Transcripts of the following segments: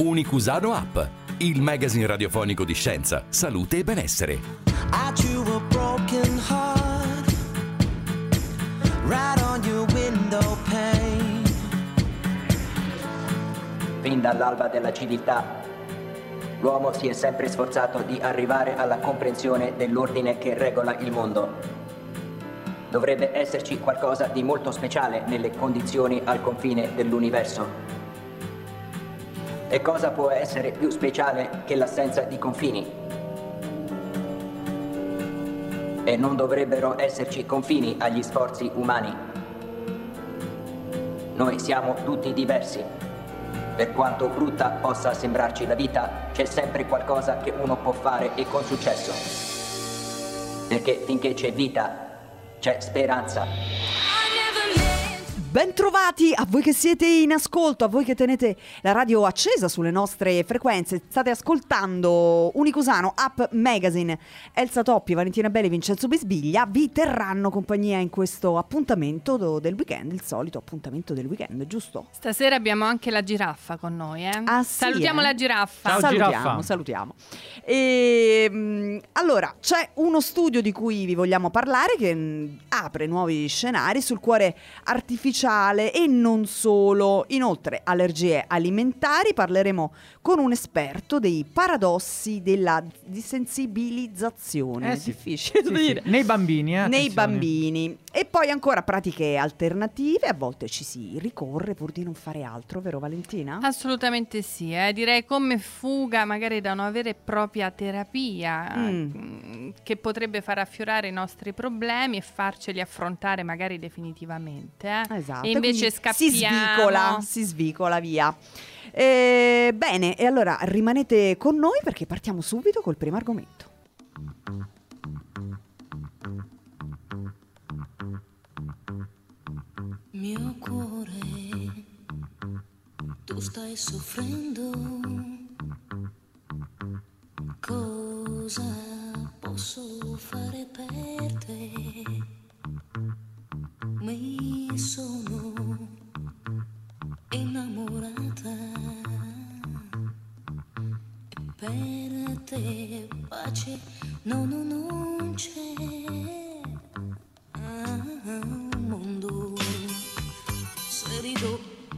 Unicusano App, il magazine radiofonico di scienza, salute e benessere. I drew a broken heart right on your window pane. Fin dall'alba della civiltà, l'uomo si è sempre sforzato di arrivare alla comprensione dell'ordine che regola il mondo. Dovrebbe esserci qualcosa di molto speciale nelle condizioni al confine dell'universo. E cosa può essere più speciale che l'assenza di confini? E non dovrebbero esserci confini agli sforzi umani. Noi siamo tutti diversi. Per quanto brutta possa sembrarci la vita, c'è sempre qualcosa che uno può fare e con successo. Perché finché c'è vita, c'è speranza. Bentrovati a voi che siete in ascolto, a voi che tenete la radio accesa sulle nostre frequenze. State ascoltando Unicusano App Magazine. Elsa Toppi, Valentina Belli, Vincenzo Bisbiglia vi terranno compagnia in questo appuntamento del weekend, il solito appuntamento del weekend, giusto? Stasera abbiamo anche la giraffa con noi, eh? Ah, sì, salutiamo la giraffa. Ciao, giraffa. salutiamo. Allora, c'è uno studio di cui vi vogliamo parlare che apre nuovi scenari sul cuore artificiale e non solo. Inoltre, allergie alimentari, parleremo con un esperto dei paradossi della disensibilizzazione. È difficile da dire. Nei bambini, nei bambini. E poi ancora pratiche alternative. A volte ci si ricorre pur di non fare altro, vero Valentina? Assolutamente sì, direi come fuga magari da una vera e propria terapia che potrebbe far affiorare i nostri problemi e farceli affrontare magari definitivamente. Esatto. E invece scappiamo. Si svicola via. Bene, e allora rimanete con noi perché partiamo subito col primo argomento. Mio cuore, tu stai soffrendo, cosa posso fare per te? Mi sono innamorata e per te pace non c'è. Un mondo se rido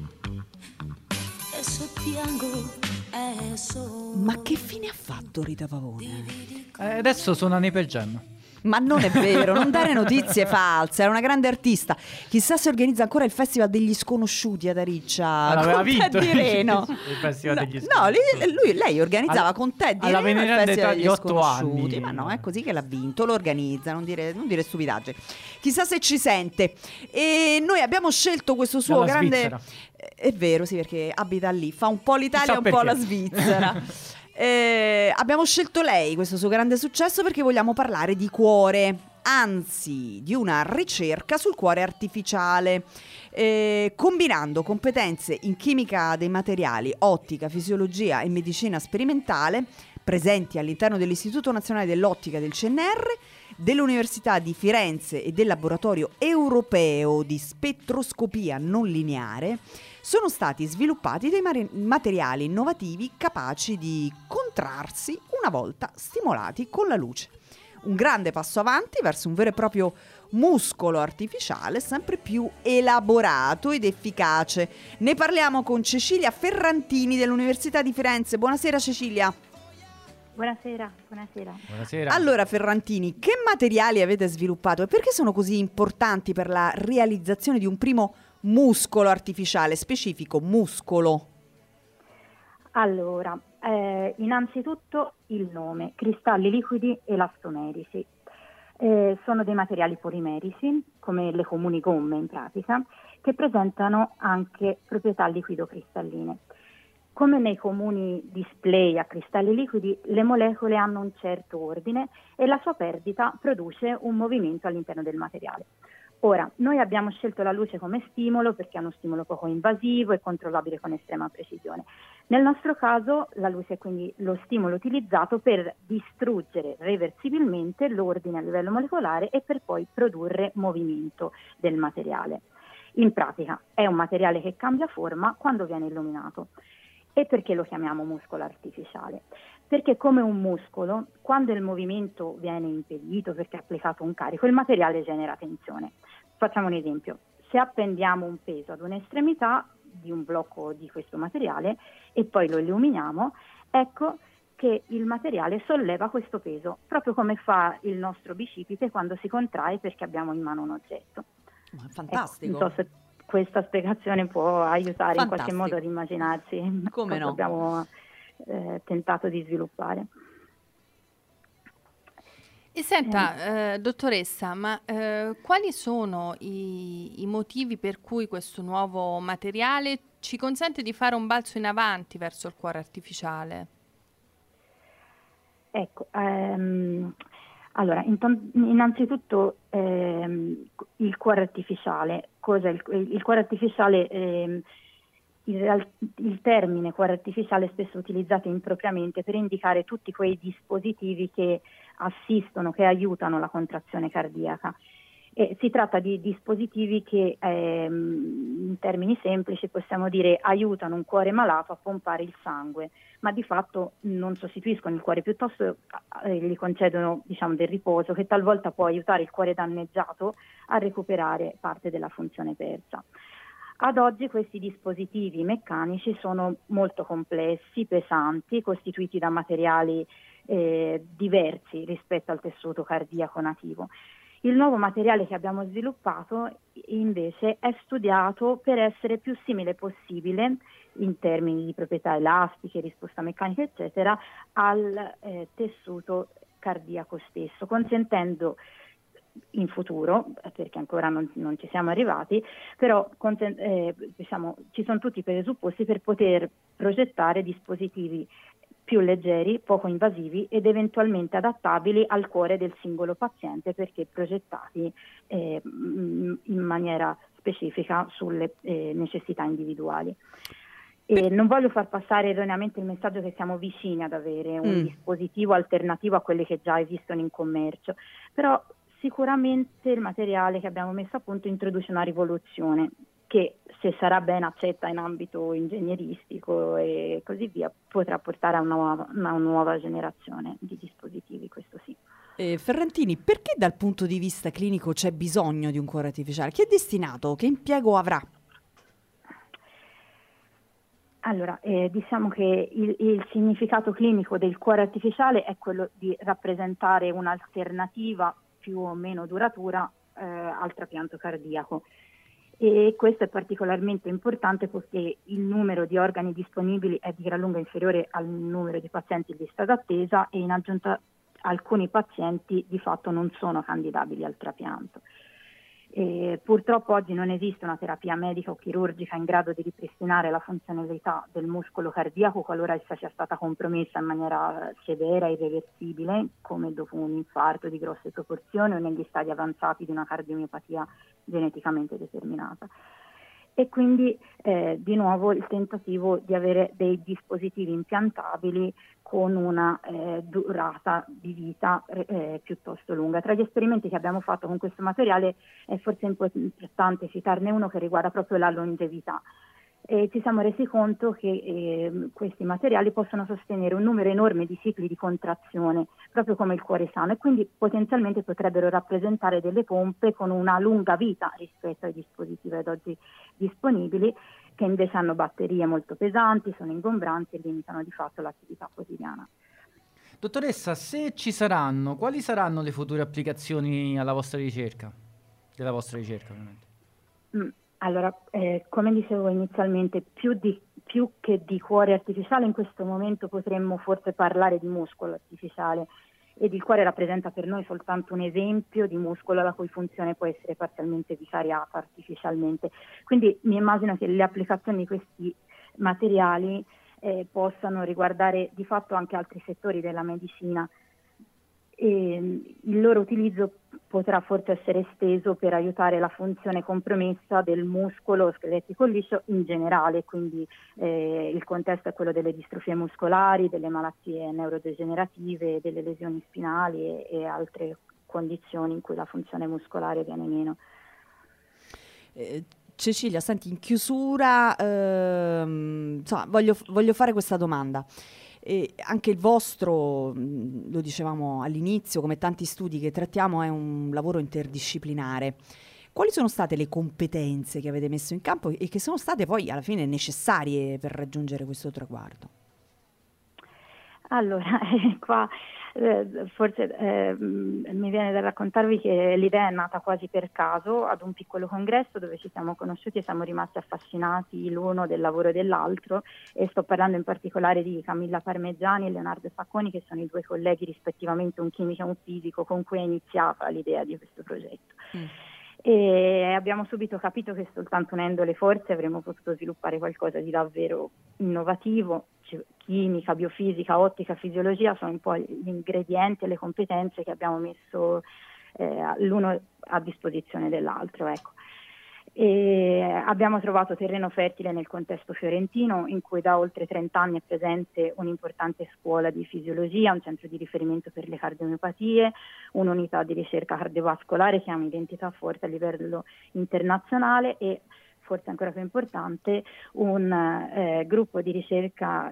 e se piango è solo. Ma che fine ha fatto Rita Pavone? Adesso suona nei Pearl Jam. Ma non è vero, non dare notizie false, era una grande artista. Chissà se organizza ancora il Festival degli Sconosciuti ad Ariccia con Teddy Reno. Il Festival degli Sconosciuti. No, lei organizzava con Teddy alla Reno il veneranda Festival età di degli 8 Sconosciuti. anni. Ma no, è così che l'ha vinto, lo organizza, non dire stupidaggini. Chissà se ci sente. E noi abbiamo scelto questo suo Dalla grande... Svizzera. È vero, sì, perché abita lì, fa un po' l'Italia e Chissà un po' la perché. Svizzera. Abbiamo scelto lei, questo suo grande successo, perché vogliamo parlare di cuore, anzi di una ricerca sul cuore artificiale, combinando competenze in chimica dei materiali, ottica, fisiologia e medicina sperimentale presenti all'interno dell'Istituto Nazionale dell'Ottica del CNR, dell'Università di Firenze e del Laboratorio Europeo di Spettroscopia Non Lineare. Sono stati sviluppati dei materiali innovativi capaci di contrarsi una volta stimolati con la luce. Un grande passo avanti verso un vero e proprio muscolo artificiale sempre più elaborato ed efficace. Ne parliamo con Cecilia Ferrantini dell'Università di Firenze. Buonasera Cecilia. Buonasera. Allora Ferrantini, che materiali avete sviluppato e perché sono così importanti per la realizzazione di un primo muscolo artificiale, specifico muscolo? Allora, innanzitutto il nome, cristalli liquidi elastomerici. Sono dei materiali polimerici, come le comuni gomme in pratica, che presentano anche proprietà liquido-cristalline. Come nei comuni display a cristalli liquidi, le molecole hanno un certo ordine e la sua perdita produce un movimento all'interno del materiale. Ora, noi abbiamo scelto la luce come stimolo perché è uno stimolo poco invasivo e controllabile con estrema precisione. Nel nostro caso la luce è quindi lo stimolo utilizzato per distruggere reversibilmente l'ordine a livello molecolare e per poi produrre movimento del materiale. In pratica è un materiale che cambia forma quando viene illuminato. E perché lo chiamiamo muscolo artificiale? Perché come un muscolo, quando il movimento viene impedito perché è applicato un carico, il materiale genera tensione. Facciamo un esempio: se appendiamo un peso ad un'estremità di un blocco di questo materiale e poi lo illuminiamo, ecco che il materiale solleva questo peso, proprio come fa il nostro bicipite quando si contrae perché abbiamo in mano un oggetto. Fantastico. Non so se questa spiegazione può aiutare in qualche Fantastico. modo ad immaginarsi Come cosa no. abbiamo tentato di sviluppare. E senta, dottoressa, ma quali sono i motivi per cui questo nuovo materiale ci consente di fare un balzo in avanti verso il cuore artificiale? Ecco, allora, innanzitutto il cuore artificiale. Cos'è il cuore artificiale? Il termine cuore artificiale è spesso utilizzato impropriamente per indicare tutti quei dispositivi che assistono, che aiutano la contrazione cardiaca. Si tratta di dispositivi che, in termini semplici, possiamo dire aiutano un cuore malato a pompare il sangue, ma di fatto non sostituiscono il cuore, piuttosto gli concedono, diciamo, del riposo che talvolta può aiutare il cuore danneggiato a recuperare parte della funzione persa. Ad oggi questi dispositivi meccanici sono molto complessi, pesanti, costituiti da materiali diversi rispetto al tessuto cardiaco nativo. Il nuovo materiale che abbiamo sviluppato invece è studiato per essere più simile possibile in termini di proprietà elastiche, risposta meccanica eccetera al tessuto cardiaco stesso, consentendo in futuro, perché ancora non ci siamo arrivati, però diciamo, ci sono tutti i presupposti per poter progettare dispositivi più leggeri, poco invasivi ed eventualmente adattabili al cuore del singolo paziente perché progettati in maniera specifica sulle necessità individuali. E non voglio far passare erroneamente il messaggio che siamo vicini ad avere un dispositivo alternativo a quelli che già esistono in commercio, però sicuramente il materiale che abbiamo messo a punto introduce una rivoluzione che, se sarà ben accetta in ambito ingegneristico e così via, potrà portare a una nuova generazione di dispositivi, questo sì. Ferrantini, perché dal punto di vista clinico c'è bisogno di un cuore artificiale? Chi è destinato? Che impiego avrà? Allora, diciamo che il significato clinico del cuore artificiale è quello di rappresentare un'alternativa più o meno duratura al trapianto cardiaco. E questo è particolarmente importante perché il numero di organi disponibili è di gran lunga inferiore al numero di pazienti in lista d'attesa e in aggiunta alcuni pazienti di fatto non sono candidabili al trapianto. Purtroppo oggi non esiste una terapia medica o chirurgica in grado di ripristinare la funzionalità del muscolo cardiaco qualora essa sia stata compromessa in maniera severa e irreversibile, come dopo un infarto di grosse proporzioni o negli stadi avanzati di una cardiomiopatia geneticamente determinata. E quindi di nuovo il tentativo di avere dei dispositivi impiantabili con una durata di vita piuttosto lunga. Tra gli esperimenti che abbiamo fatto con questo materiale è forse importante citarne uno che riguarda proprio la longevità. Ci siamo resi conto che questi materiali possono sostenere un numero enorme di cicli di contrazione, proprio come il cuore sano, e quindi potenzialmente potrebbero rappresentare delle pompe con una lunga vita rispetto ai dispositivi ad oggi disponibili, che invece hanno batterie molto pesanti, sono ingombranti e limitano di fatto l'attività quotidiana. Dottoressa, se ci saranno, quali saranno le future applicazioni alla vostra ricerca? Della vostra ricerca, ovviamente. Allora, come dicevo inizialmente, più che di cuore artificiale in questo momento potremmo forse parlare di muscolo artificiale, ed il cuore rappresenta per noi soltanto un esempio di muscolo la cui funzione può essere parzialmente vicariata artificialmente. Quindi mi immagino che le applicazioni di questi materiali possano riguardare di fatto anche altri settori della medicina. E il loro utilizzo potrà forse essere esteso per aiutare la funzione compromessa del muscolo scheletrico liscio in generale, quindi il contesto è quello delle distrofie muscolari, delle malattie neurodegenerative, delle lesioni spinali e altre condizioni in cui la funzione muscolare viene meno. Cecilia, senti, in chiusura, insomma, voglio fare questa domanda. Anche il vostro, lo dicevamo all'inizio, come tanti studi che trattiamo, è un lavoro interdisciplinare. Quali sono state le competenze che avete messo in campo e che sono state poi alla fine necessarie per raggiungere questo traguardo? Allora, qua forse mi viene da raccontarvi che l'idea è nata quasi per caso ad un piccolo congresso dove ci siamo conosciuti e siamo rimasti affascinati l'uno del lavoro dell'altro, e sto parlando in particolare di Camilla Parmegiani e Leonardo Sacconi, che sono i due colleghi rispettivamente, un chimico e un fisico, con cui è iniziata l'idea di questo progetto. E abbiamo subito capito che soltanto unendo le forze avremmo potuto sviluppare qualcosa di davvero innovativo. Chimica, biofisica, ottica, fisiologia sono un po' gli ingredienti e le competenze che abbiamo messo l'uno a disposizione dell'altro, ecco. E abbiamo trovato terreno fertile nel contesto fiorentino, in cui da oltre 30 anni è presente un'importante scuola di fisiologia, un centro di riferimento per le cardiomiopatie, un'unità di ricerca cardiovascolare che ha un'identità forte a livello internazionale e, forse ancora più importante, un gruppo di ricerca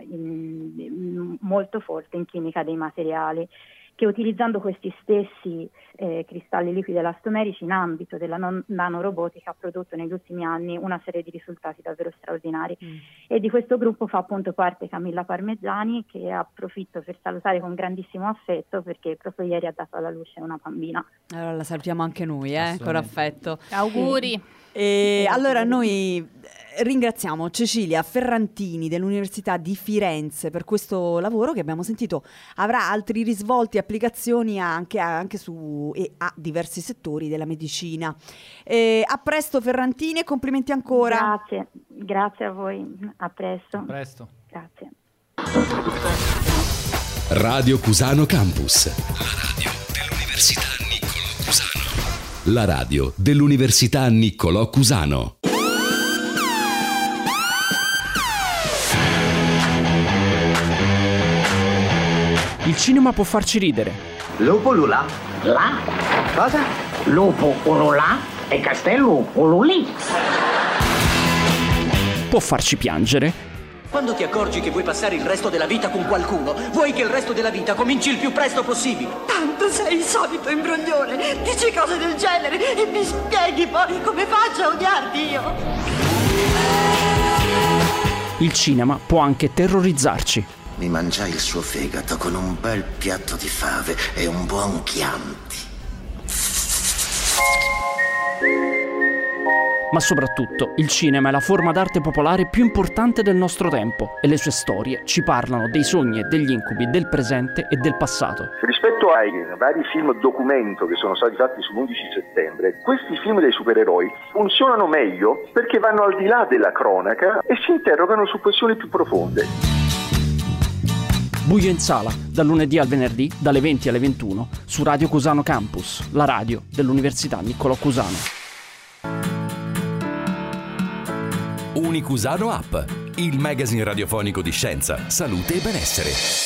molto forte in chimica dei materiali, che utilizzando questi stessi cristalli liquidi elastomerici in ambito della nanorobotica ha prodotto negli ultimi anni una serie di risultati davvero straordinari. E di questo gruppo fa appunto parte Camilla Parmegiani, che approfitto per salutare con grandissimo affetto perché proprio ieri ha dato alla luce una bambina. Allora la salutiamo anche noi, con affetto. Auguri. E allora noi ringraziamo Cecilia Ferrantini dell'Università di Firenze per questo lavoro che abbiamo sentito avrà altri risvolti e applicazioni anche su e a diversi settori della medicina. A presto Ferrantini e complimenti ancora. Grazie a voi, a presto. A presto. Grazie. Radio Cusano Campus, la radio dell'Università Niccolò Cusano. La radio dell'Università Niccolò Cusano. Il cinema può farci ridere. Lupo Lula? Là? Cosa? Lupo ululà e castello ululì. Può farci piangere. Quando ti accorgi che vuoi passare il resto della vita con qualcuno, vuoi che il resto della vita cominci il più presto possibile. Tanto sei il solito imbroglione, dici cose del genere e mi spieghi poi come faccio a odiarti io. Il cinema può anche terrorizzarci. Mi mangiai il suo fegato con un bel piatto di fave e un buon Chianti. Ma soprattutto il cinema è la forma d'arte popolare più importante del nostro tempo e le sue storie ci parlano dei sogni e degli incubi del presente e del passato. Rispetto ai vari film documento che sono stati fatti sull'11 settembre, questi film dei supereroi funzionano meglio perché vanno al di là della cronaca e si interrogano su questioni più profonde. Buio in sala, dal lunedì al venerdì, dalle 20 alle 21, su Radio Cusano Campus, la radio dell'Università Niccolò Cusano. Unicusano App, il magazine radiofonico di scienza, salute e benessere.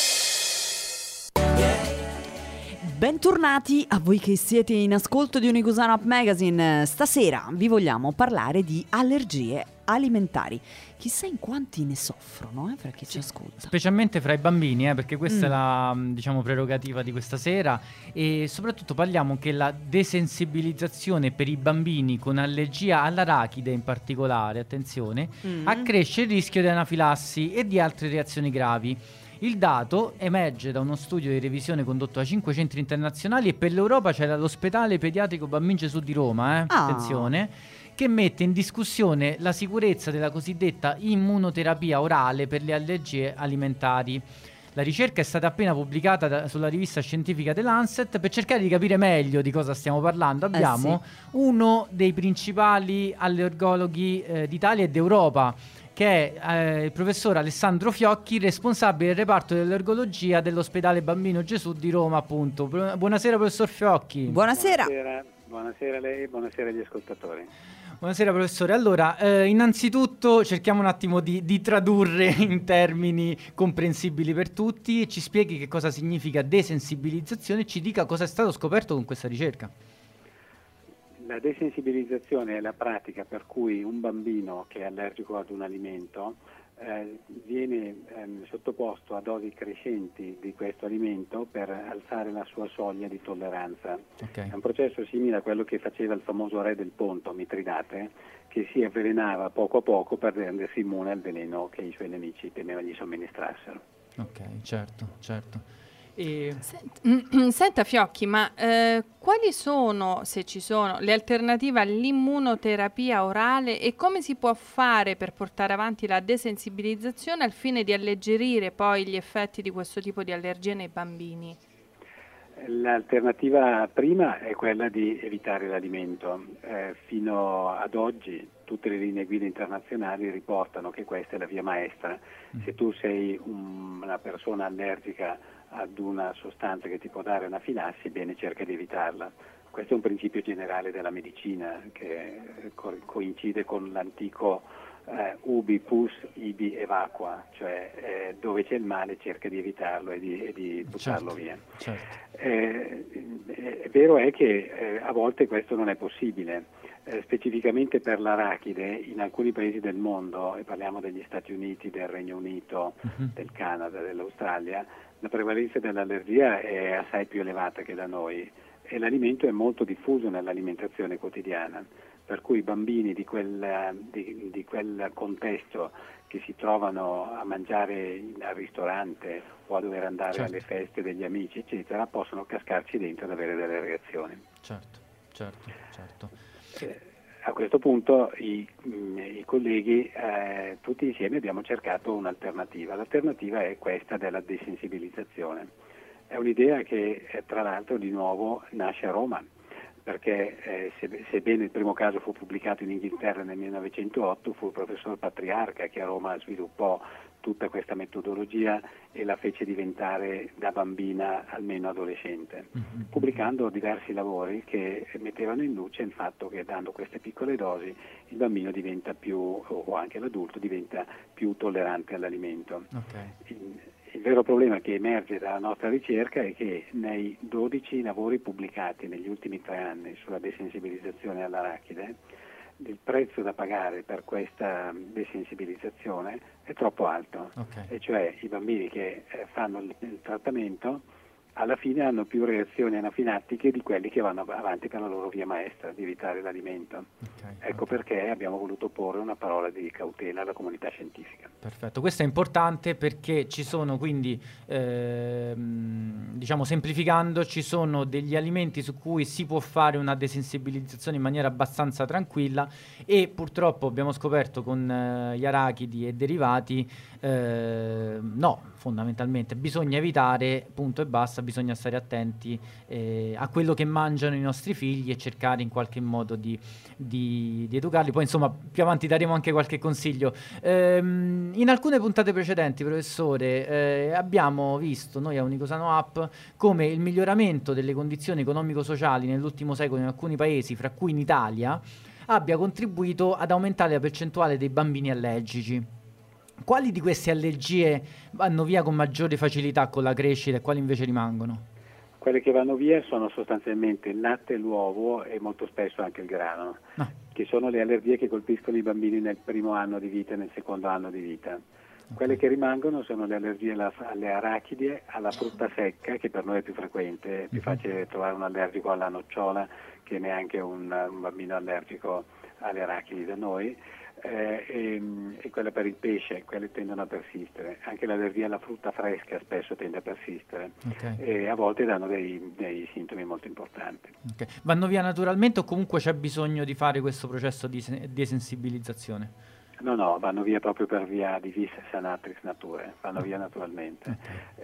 Bentornati a voi che siete in ascolto di Unicusano App Magazine. Stasera vi vogliamo parlare di allergie alimentari. Chissà in quanti ne soffrono, fra chi ci ascolta. Specialmente fra i bambini, perché questa è la, prerogativa di questa sera. E soprattutto parliamo che la desensibilizzazione per i bambini con allergia all'arachide in particolare, attenzione, accresce il rischio di anafilassi e di altre reazioni gravi. Il dato emerge da uno studio di revisione condotto da 5 centri internazionali e per l'Europa c'è l'ospedale pediatrico Bambin Gesù di Roma, attenzione, che mette in discussione la sicurezza della cosiddetta immunoterapia orale per le allergie alimentari. La ricerca è stata appena pubblicata sulla rivista scientifica The Lancet. Per cercare di capire meglio di cosa stiamo parlando abbiamo uno dei principali allergologhi d'Italia e d'Europa, che è il professor Alessandro Fiocchi, responsabile del reparto di allergologia dell'ospedale Bambino Gesù di Roma, appunto. Buonasera professor Fiocchi. Buonasera. Buonasera a lei e buonasera agli ascoltatori. Buonasera professore. Allora, innanzitutto cerchiamo un attimo di tradurre in termini comprensibili per tutti. Ci spieghi che cosa significa desensibilizzazione e ci dica cosa è stato scoperto con questa ricerca. La desensibilizzazione è la pratica per cui un bambino che è allergico ad un alimento viene sottoposto a dosi crescenti di questo alimento per alzare la sua soglia di tolleranza. Okay. È un processo simile a quello che faceva il famoso re del Ponto, Mitridate, che si avvelenava poco a poco per rendersi immune al veleno che i suoi nemici temeva gli somministrassero. Ok, certo. Senta Fiocchi, ma quali sono, se ci sono, le alternative all'immunoterapia orale e come si può fare per portare avanti la desensibilizzazione al fine di alleggerire poi gli effetti di questo tipo di allergie nei bambini? L'alternativa prima è quella di evitare l'alimento. Fino ad oggi tutte le linee guida internazionali riportano che questa è la via maestra. Se tu sei una persona allergica ad una sostanza che ti può dare anafilassi, bene, cerca di evitarla. Questo è un principio generale della medicina che coincide con l'antico ubi pus ibi evacua, cioè dove c'è il male cerca di evitarlo e di buttarlo via. Vero è che a volte questo non è possibile, specificamente per l'arachide in alcuni paesi del mondo, e parliamo degli Stati Uniti, del Regno Unito, del Canada, dell'Australia, la prevalenza dell'allergia è assai più elevata che da noi e l'alimento è molto diffuso nell'alimentazione quotidiana, per cui i bambini di quel contesto che si trovano a mangiare al ristorante o a dover andare alle feste degli amici, eccetera, possono cascarci dentro ed avere delle reazioni. Certo. A questo punto i colleghi tutti insieme abbiamo cercato un'alternativa. L'alternativa è questa della desensibilizzazione. È un'idea che tra l'altro di nuovo nasce a Roma, perché sebbene il primo caso fu pubblicato in Inghilterra nel 1908, fu il professor Patriarca che a Roma sviluppò tutta questa metodologia e la fece diventare da bambina almeno adolescente, pubblicando diversi lavori che mettevano in luce il fatto che dando queste piccole dosi il bambino diventa più, o anche l'adulto, diventa più tollerante all'alimento. Il vero problema che emerge dalla nostra ricerca è che nei 12 lavori pubblicati negli ultimi 3 anni sulla desensibilizzazione all'arachide, il prezzo da pagare per questa desensibilizzazione è troppo alto, e cioè i bambini che fanno il trattamento alla fine hanno più reazioni anafilattiche di quelli che vanno avanti per la loro via maestra di evitare l'alimento. Ecco perché abbiamo voluto porre una parola di cautela alla comunità scientifica. Perfetto, questo è importante perché ci sono quindi, diciamo semplificando, ci sono degli alimenti su cui si può fare una desensibilizzazione in maniera abbastanza tranquilla e purtroppo abbiamo scoperto con gli arachidi e derivati, no, fondamentalmente bisogna evitare, punto e basta, bisogna stare attenti a quello che mangiano i nostri figli e cercare in qualche modo di educarli. Poi insomma più avanti daremo anche qualche consiglio. In alcune puntate precedenti, professore, abbiamo visto noi a Unicosano App come il miglioramento delle condizioni economico-sociali nell'ultimo secolo in alcuni paesi, fra cui in Italia, abbia contribuito ad aumentare la percentuale dei bambini allergici. Quali di queste allergie vanno via con maggiore facilità con la crescita e quali invece rimangono? Quelle che vanno via sono sostanzialmente il latte, l'uovo e molto spesso anche il grano, che sono le allergie che colpiscono i bambini nel primo anno di vita e nel secondo anno di vita. Quelle che rimangono sono le allergie alle arachidi, alla frutta secca, che per noi è più frequente, è più facile trovare un allergico alla nocciola che neanche un bambino allergico alle arachidi da noi, e quella per il pesce, quelle tendono a persistere. Anche l'allergia alla frutta fresca spesso tende a persistere e a volte danno dei sintomi molto importanti. Vanno via naturalmente o comunque c'è bisogno di fare questo processo di desensibilizzazione? No, vanno via proprio per via di vis sanatris nature, vanno via naturalmente.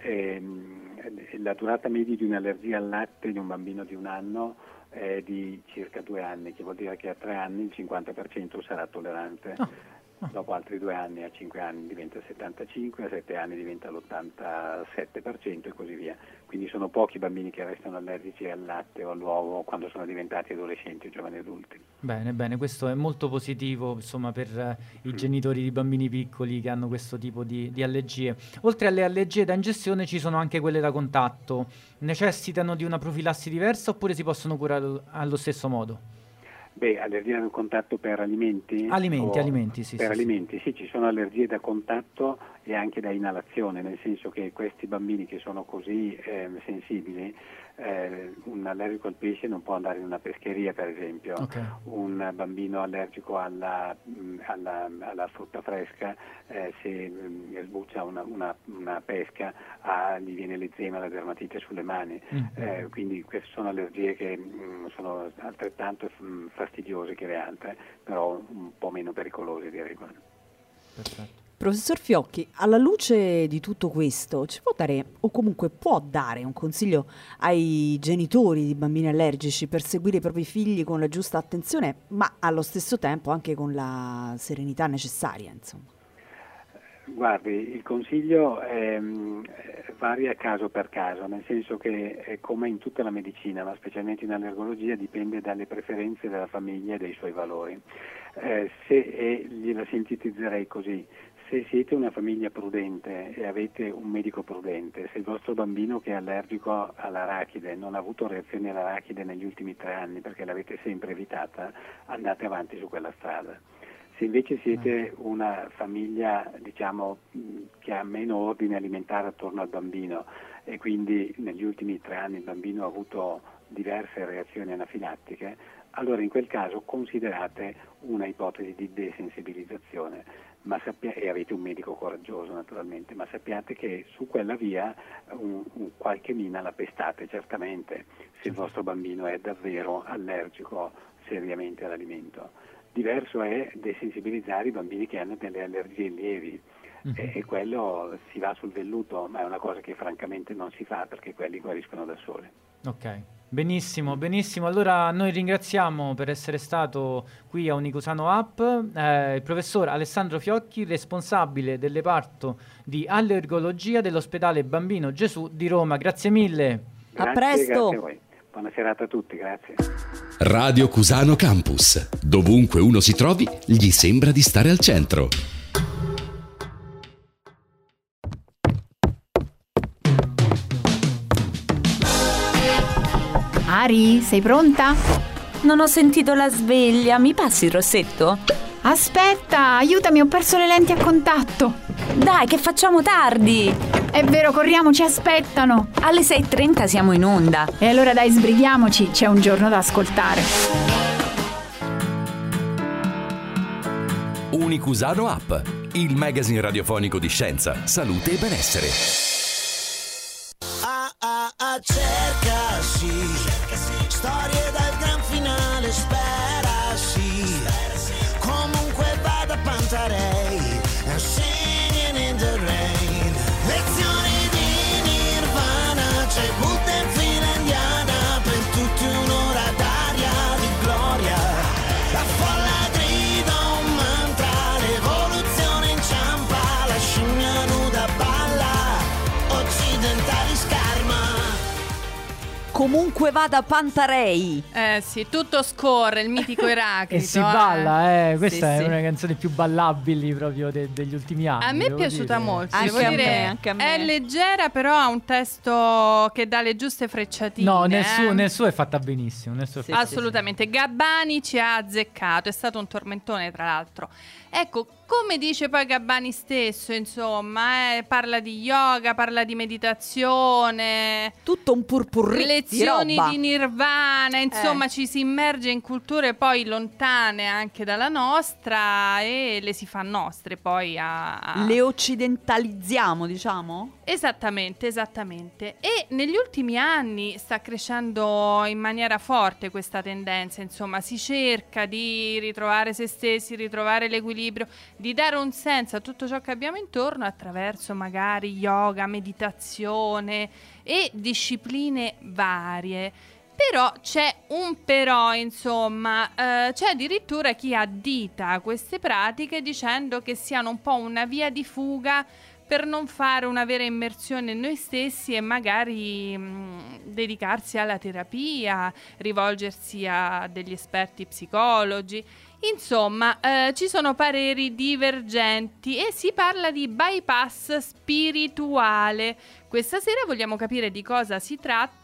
La durata media di un'allergia al latte di un bambino di 1 anno è di circa 2 anni, che vuol dire che a 3 anni il 50% sarà tollerante, dopo altri 2 anni, a 5 anni diventa il 75%, a 7 anni diventa l'87% e così via. Quindi sono pochi bambini che restano allergici al latte o all'uovo quando sono diventati adolescenti o giovani adulti. Bene, questo è molto positivo insomma per i genitori di bambini piccoli che hanno questo tipo di allergie. Oltre alle allergie da ingestione ci sono anche quelle da contatto. Necessitano di una profilassi diversa oppure si possono curare allo stesso modo? Allergia da contatto per alimenti? Alimenti, sì. Per alimenti, sì, ci sono allergie da contatto e anche da inalazione, nel senso che questi bambini che sono così sensibili, un allergico al pesce non può andare in una pescheria, per esempio. Okay. Un bambino allergico alla frutta fresca, se sbuccia una pesca, gli viene l'eczema, la dermatite sulle mani. Quindi queste sono allergie che sono altrettanto fastidiose che le altre, però un po' meno pericolose, direi. Perfetto. Professor Fiocchi, alla luce di tutto questo, ci può dare, o comunque può dare, un consiglio ai genitori di bambini allergici per seguire i propri figli con la giusta attenzione, ma allo stesso tempo anche con la serenità necessaria, insomma? Guardi, il consiglio varia caso per caso, nel senso che come in tutta la medicina, ma specialmente in allergologia, dipende dalle preferenze della famiglia e dai suoi valori. Gliela sintetizzerei così: se siete una famiglia prudente e avete un medico prudente, se il vostro bambino che è allergico all'arachide non ha avuto reazioni all'arachide negli ultimi 3 anni perché l'avete sempre evitata, andate avanti su quella strada. Se invece siete una famiglia, diciamo, che ha meno ordine alimentare attorno al bambino e quindi negli ultimi 3 anni il bambino ha avuto diverse reazioni anafilattiche, allora in quel caso considerate una ipotesi di desensibilizzazione. E avete un medico coraggioso naturalmente, ma sappiate che su quella via qualche mina la pestate certamente, se il vostro bambino è davvero allergico seriamente all'alimento. Diverso è desensibilizzare i bambini che hanno delle allergie lievi, e quello si va sul velluto, ma è una cosa che francamente non si fa perché quelli guariscono da soli. Ok, benissimo. Allora noi ringraziamo per essere stato qui a Unicusano Up il professor Alessandro Fiocchi, responsabile del reparto di allergologia dell'ospedale Bambino Gesù di Roma. Grazie mille. A presto. Grazie a voi. Buona serata a tutti, grazie. Radio Cusano Campus. Dovunque uno si trovi, gli sembra di stare al centro. Ari, sei pronta? Non ho sentito la sveglia, mi passi il rossetto? Aspetta, aiutami, ho perso le lenti a contatto. Dai, che facciamo tardi. È vero, corriamo, ci aspettano. Alle 6:30 siamo in onda. E allora dai, sbrighiamoci, c'è un giorno da ascoltare. Unicusano Up, il magazine radiofonico di scienza, salute e benessere. Cercasi, storie dal gran finale, sperasi, comunque vada Pantarei, and singing in the rain, lezioni di Nirvana, c'è Buddha in fila indiana, per tutti un'ora d'aria di gloria, la folla grida un mantra, l'evoluzione inciampa, la scimmia nuda balla, occidentali scarma. Comunque vada Pantarei. Sì, tutto scorre, il mitico Eraclito. E si balla, questa Sì, è una canzone più ballabili proprio degli ultimi anni. A me è piaciuta molto, devo Anche a dire, me, anche a me. è leggera, però ha un testo che dà le giuste frecciatine. No, nel suo è fatta benissimo. Assolutamente. Gabbani ci ha azzeccato, è stato un tormentone tra l'altro. Ecco, come dice poi Gabbani stesso, insomma, parla di yoga, parla di meditazione, tutto un purpurri lezioni di Nirvana, insomma ci si immerge in culture poi lontane anche dalla nostra e le si fa nostre poi le occidentalizziamo, diciamo? Esattamente. E negli ultimi anni sta crescendo in maniera forte questa tendenza, insomma, si cerca di ritrovare se stessi, ritrovare l'equilibrio, di dare un senso a tutto ciò che abbiamo intorno attraverso magari yoga, meditazione e discipline varie. Però c'è un però, insomma, c'è addirittura chi addita queste pratiche dicendo che siano un po' una via di fuga per non fare una vera immersione in noi stessi e magari dedicarsi alla terapia, rivolgersi a degli esperti psicologi. Insomma, ci sono pareri divergenti e si parla di bypass spirituale. Questa sera vogliamo capire di cosa si tratta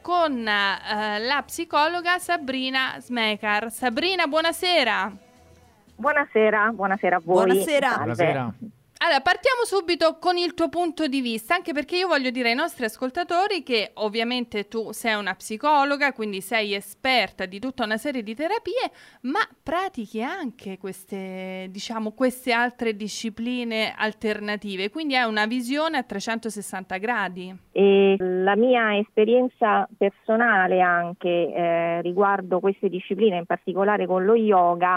con la psicologa Sabrina Smekar. Sabrina, buonasera. Buonasera a voi. Buonasera. Buonasera. Allora, partiamo subito con il tuo punto di vista, anche perché io voglio dire ai nostri ascoltatori che ovviamente tu sei una psicologa, quindi sei esperta di tutta una serie di terapie, ma pratichi anche queste altre discipline alternative, quindi hai una visione a 360 gradi. E la mia esperienza personale anche riguardo queste discipline, in particolare con lo yoga,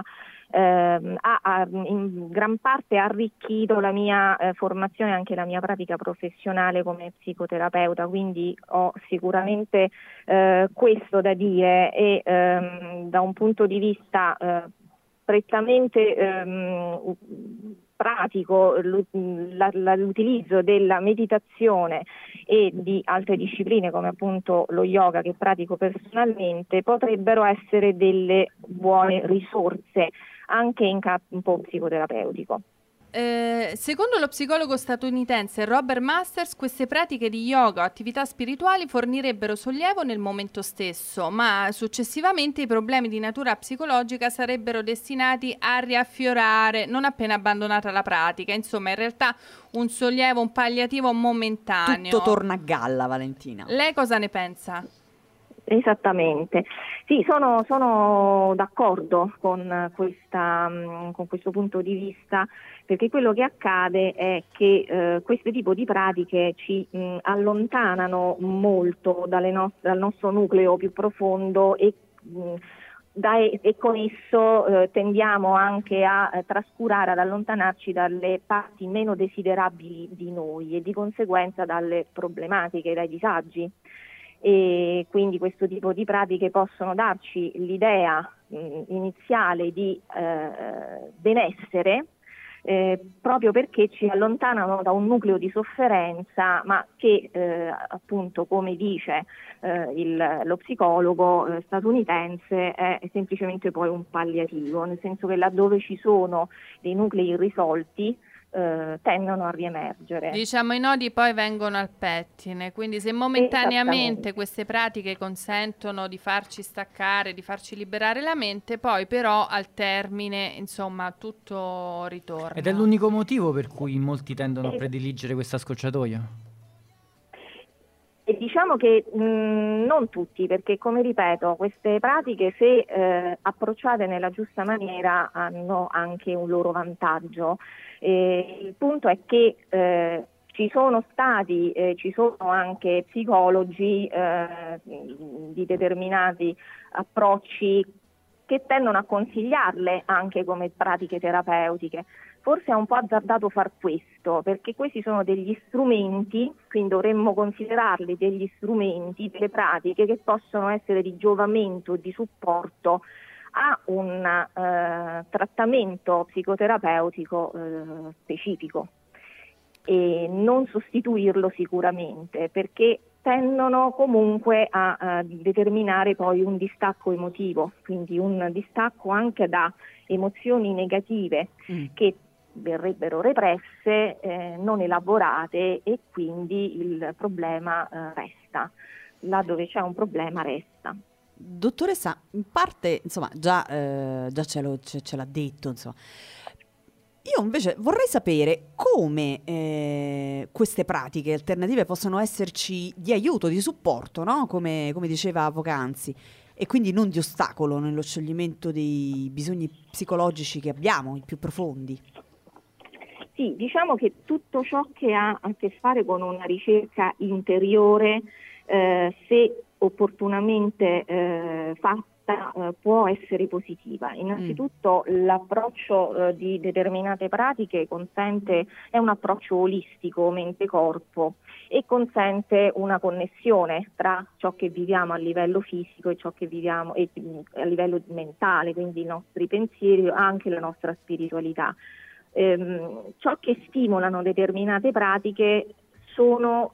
ha in gran parte arricchito la mia formazione e anche la mia pratica professionale come psicoterapeuta, quindi ho sicuramente questo da dire e da un punto di vista prettamente pratico l'utilizzo della meditazione e di altre discipline come appunto lo yoga che pratico personalmente potrebbero essere delle buone risorse anche in campo psicoterapeutico. Secondo lo psicologo statunitense Robert Masters, queste pratiche di yoga o attività spirituali fornirebbero sollievo nel momento stesso, ma successivamente i problemi di natura psicologica sarebbero destinati a riaffiorare non appena abbandonata la pratica. Insomma, in realtà un sollievo, un palliativo momentaneo. Tutto torna a galla, Valentina. Lei cosa ne pensa? Esattamente, sì, sono d'accordo con questo punto di vista, perché quello che accade è che questo tipo di pratiche ci allontanano molto dal nostro nucleo più profondo e con esso tendiamo anche a trascurare, ad allontanarci dalle parti meno desiderabili di noi e di conseguenza dalle problematiche, dai disagi. E quindi questo tipo di pratiche possono darci l'idea iniziale di benessere proprio perché ci allontanano da un nucleo di sofferenza, ma che appunto, come dice lo psicologo statunitense, è semplicemente poi un palliativo, nel senso che laddove ci sono dei nuclei irrisolti tendono a riemergere. Diciamo, i nodi poi vengono al pettine, quindi se momentaneamente queste pratiche consentono di farci staccare, di farci liberare la mente, poi però al termine, insomma, tutto ritorna. Ed è l'unico motivo per cui molti tendono a prediligere questa scocciatoia? E diciamo che non tutti, perché come ripeto, queste pratiche, se approcciate nella giusta maniera, hanno anche un loro vantaggio. Il punto è che ci sono anche psicologi di determinati approcci che tendono a consigliarle anche come pratiche terapeutiche. Forse è un po' azzardato far questo, perché questi sono degli strumenti, quindi dovremmo considerarli degli strumenti, delle pratiche che possono essere di giovamento, di supporto a un trattamento psicoterapeutico specifico, e non sostituirlo sicuramente, perché tendono comunque a determinare poi un distacco emotivo, quindi un distacco anche da emozioni negative che verrebbero represse, non elaborate, e quindi il problema resta. Là dove c'è un problema resta. Dottoressa, in parte, insomma, già ce l'ha detto, insomma. Io invece vorrei sapere come queste pratiche alternative possono esserci di aiuto, di supporto, no? Come diceva poc'anzi, e quindi non di ostacolo nello scioglimento dei bisogni psicologici che abbiamo, i più profondi. Sì, diciamo che tutto ciò che ha a che fare con una ricerca interiore, se opportunamente fatta, può essere positiva. Innanzitutto l'approccio di determinate pratiche è un approccio olistico, mente-corpo, e consente una connessione tra ciò che viviamo a livello fisico e ciò che viviamo a livello mentale, quindi i nostri pensieri, anche la nostra spiritualità. Ciò che stimolano determinate pratiche sono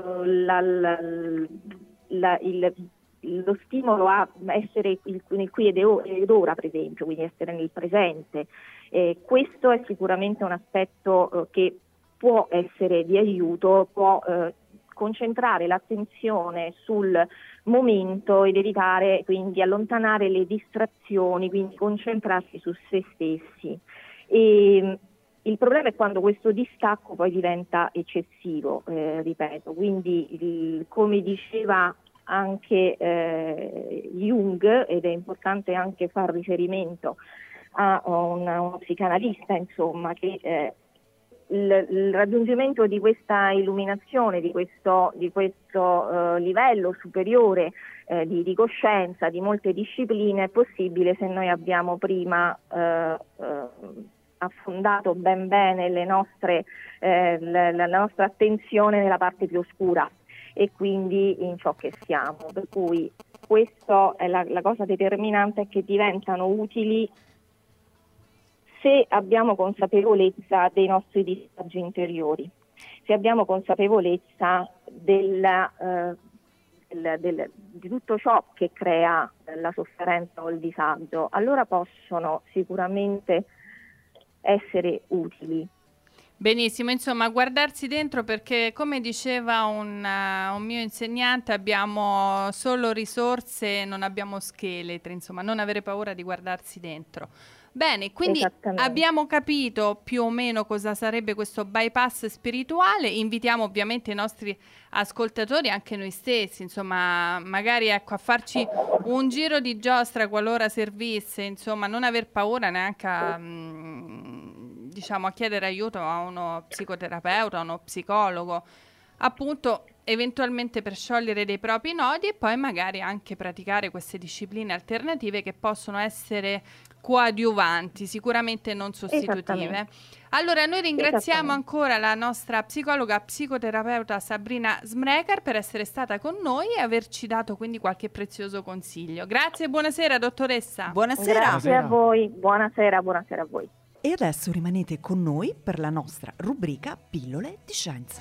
lo stimolo a essere nel qui ed ora, per esempio, quindi essere nel presente. Questo è sicuramente un aspetto che può essere di aiuto, può concentrare l'attenzione sul momento ed evitare, quindi allontanare le distrazioni, quindi concentrarsi su se stessi. E il problema è quando questo distacco poi diventa eccessivo, ripeto, quindi come diceva anche Jung, ed è importante anche far riferimento a uno psicanalista, insomma, che il raggiungimento di questa illuminazione, di questo livello superiore di coscienza di molte discipline è possibile se noi abbiamo prima affondato ben bene la nostra attenzione nella parte più oscura e quindi in ciò che siamo. Per cui questo è la cosa determinante, è che diventano utili se abbiamo consapevolezza dei nostri disagi interiori, se abbiamo consapevolezza di tutto ciò che crea la sofferenza o il disagio, allora possono sicuramente essere utili. Benissimo, insomma, guardarsi dentro, perché come diceva un mio insegnante, abbiamo solo risorse, non abbiamo scheletri, insomma, non avere paura di guardarsi dentro. Bene, quindi abbiamo capito più o meno cosa sarebbe questo bypass spirituale. Invitiamo ovviamente i nostri ascoltatori, anche noi stessi, insomma, magari ecco, a farci un giro di giostra qualora servisse, insomma, non aver paura neanche a chiedere aiuto a uno psicoterapeuta, a uno psicologo, appunto, eventualmente per sciogliere dei propri nodi, e poi magari anche praticare queste discipline alternative che possono essere coadiuvanti, sicuramente non sostitutive. Allora, noi ringraziamo ancora la nostra psicologa psicoterapeuta Sabrina Smrekar per essere stata con noi e averci dato quindi qualche prezioso consiglio. Grazie e buonasera, dottoressa. Buonasera. Grazie a voi, buonasera a voi. E adesso rimanete con noi per la nostra rubrica Pillole di Scienza.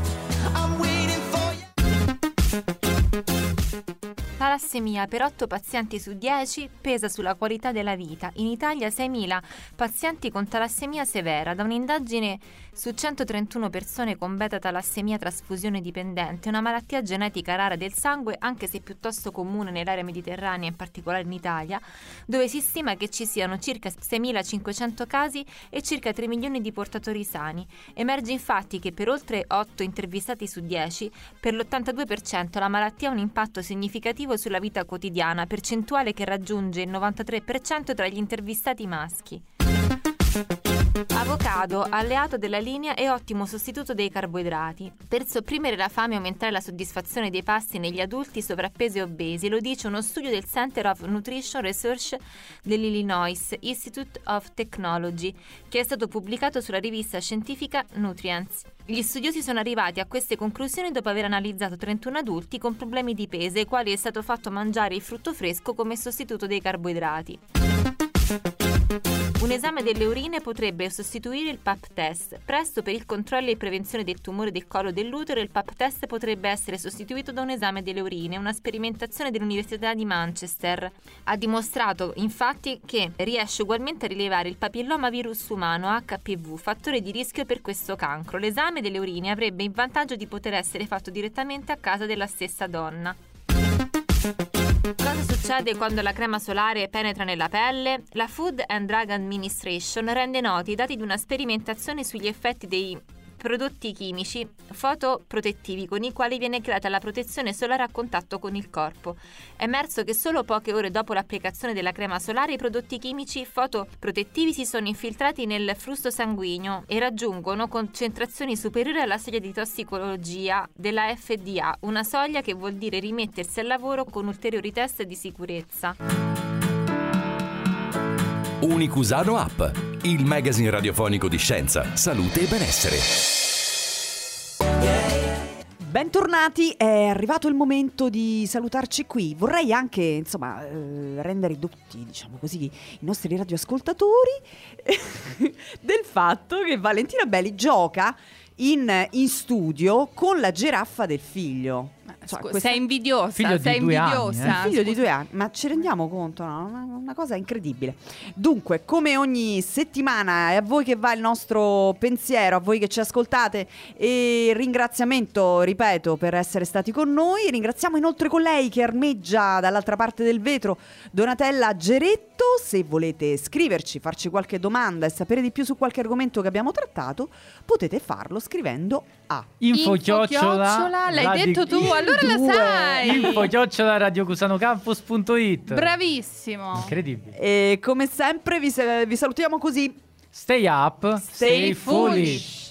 Talassemia per 8 pazienti su 10 pesa sulla qualità della vita. In Italia 6.000 pazienti con talassemia severa. Da un'indagine su 131 persone con beta-talassemia trasfusione dipendente, una malattia genetica rara del sangue, anche se piuttosto comune nell'area mediterranea, in particolare in Italia, dove si stima che ci siano circa 6.500 casi e circa 3 milioni di portatori sani. Emerge infatti che per oltre 8 intervistati su 10, per l'82% la malattia ha un impatto significativo sulla vita quotidiana, percentuale che raggiunge il 93% tra gli intervistati maschi. Avocado, alleato della linea e ottimo sostituto dei carboidrati. Per sopprimere la fame e aumentare la soddisfazione dei pasti negli adulti sovrappesi e obesi, lo dice uno studio del Center of Nutrition Research dell'Illinois Institute of Technology, che è stato pubblicato sulla rivista scientifica Nutrients. Gli studiosi sono arrivati a queste conclusioni dopo aver analizzato 31 adulti con problemi di peso, ai quali è stato fatto mangiare il frutto fresco come sostituto dei carboidrati. Un esame delle urine potrebbe sostituire il Pap test. Presto, per il controllo e prevenzione del tumore del collo dell'utero, il Pap test potrebbe essere sostituito da un esame delle urine. Una sperimentazione dell'Università di Manchester ha dimostrato infatti che riesce ugualmente a rilevare il papillomavirus umano HPV, fattore di rischio per questo cancro. L'esame delle urine avrebbe il vantaggio di poter essere fatto direttamente a casa della stessa donna. Cosa succede quando la crema solare penetra nella pelle? La Food and Drug Administration rende noti i dati di una sperimentazione sugli effetti dei prodotti chimici fotoprotettivi con i quali viene creata la protezione solare a contatto con il corpo. È emerso che solo poche ore dopo l'applicazione della crema solare i prodotti chimici fotoprotettivi si sono infiltrati nel flusso sanguigno e raggiungono concentrazioni superiori alla soglia di tossicologia della FDA, una soglia che vuol dire rimettersi al lavoro con ulteriori test di sicurezza. Unicusano App, il magazine radiofonico di scienza, salute e benessere. Bentornati, è arrivato il momento di salutarci qui. Vorrei anche, rendere tutti, i nostri radioascoltatori del fatto che Valentina Belli gioca in studio con la giraffa del figlio. Sei invidiosa, Figlio sei di 2 invidiosa. anni, Figlio di 2 anni, ma ci rendiamo conto? No? Una cosa incredibile. Dunque, come ogni settimana, è a voi che va il nostro pensiero, a voi che ci ascoltate, e ringraziamento, ripeto, per essere stati con noi. Ringraziamo inoltre colei che armeggia dall'altra parte del vetro, Donatella Geretto. Se volete scriverci, farci qualche domanda e sapere di più su qualche argomento che abbiamo trattato, potete farlo scrivendo a info-chiocciola, l'hai detto tu, allora la sai. info-radiocusanocampus.it. Bravissimo. Incredibile. E come sempre vi salutiamo così. Stay up, stay foolish.